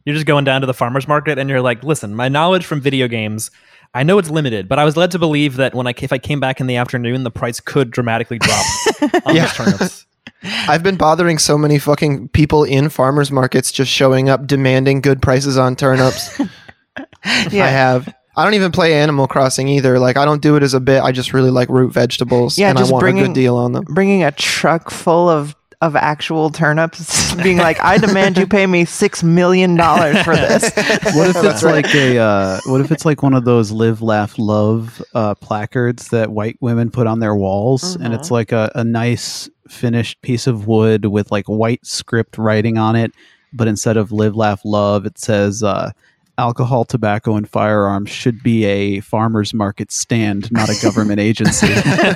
You're just going down to the farmer's market and you're like, listen, my knowledge from video games, I know it's limited, but I was led to believe that if I came back in the afternoon, the price could dramatically drop on those turnips. I've been bothering so many fucking people in farmers markets just showing up demanding good prices on turnips. Yeah. I don't even play Animal Crossing either. Like, I don't do it as a bit. I just really like root vegetables, and I want a good deal on them. Bringing a truck full of actual turnips, being like, I demand you pay me $6 million for this. What if it's what if it's like one of those live, laugh, love placards that white women put on their walls, and it's like a nice finished piece of wood with like white script writing on it, but instead of live, laugh, love, it says alcohol, tobacco, and firearms should be a farmer's market stand, not a government agency.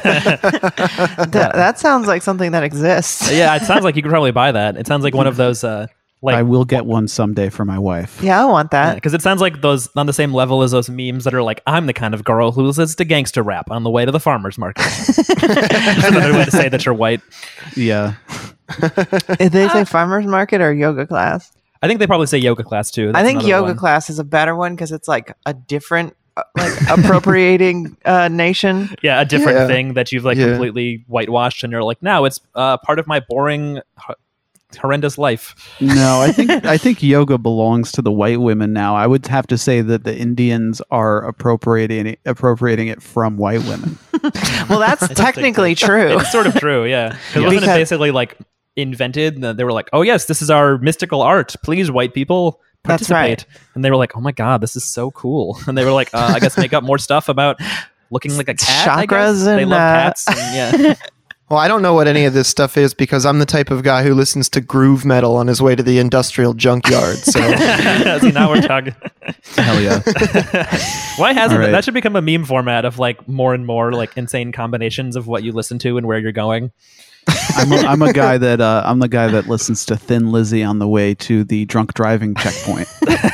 That sounds like something that exists. Yeah, it sounds like you could probably buy that. It sounds like one of those I will get one someday for my wife. Yeah, I want that. Because it sounds like those on the same level as those memes that are like, I'm the kind of girl who listens to gangster rap on the way to the farmer's market. Just another way to say that you're white. Yeah. If they say farmer's market or yoga class? I think they probably say yoga class too. I think yoga class is a better one because it's like a different appropriating nation. Yeah, a different thing that you've completely whitewashed, and you're like, now it's part of my boring, horrendous life. No, I think yoga belongs to the white women now. I would have to say that the Indians are appropriating it from white women. Well, that's technically true. It's sort of true, yeah. Because wasn't it basically like invented? They were like, oh yes, this is our mystical art. Please, white people, participate. That's right. And they were like, oh my god, this is so cool. And they were like, I guess make up more stuff about looking like a cat. Chakras they love cats. And, Well, I don't know what any of this stuff is because I'm the type of guy who listens to groove metal on his way to the industrial junkyard. So see, now we're talking. Hell yeah. Why hasn't that should become a meme format of like more and more like insane combinations of what you listen to and where you're going? I'm a guy that I'm the guy that listens to Thin Lizzy on the way to the drunk driving checkpoint.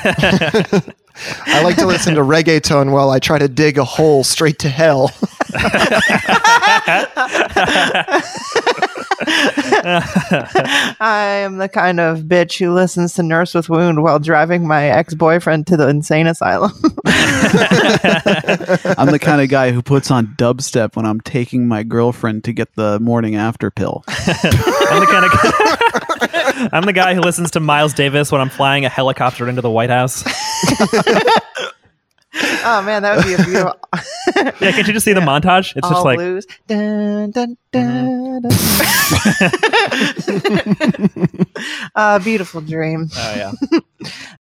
I like to listen to reggaeton while I try to dig a hole straight to hell. I am the kind of bitch who listens to Nurse with Wound while driving my ex-boyfriend to the insane asylum. I'm the kind of guy who puts on dubstep when I'm taking my girlfriend to get the morning after pill. I'm the guy who listens to Miles Davis when I'm flying a helicopter into the White House. Oh man, that would be a beautiful. Yeah, can't you just see the montage? It's all just like blues. Dun, dun, dun, dun. Beautiful dream. Oh yeah.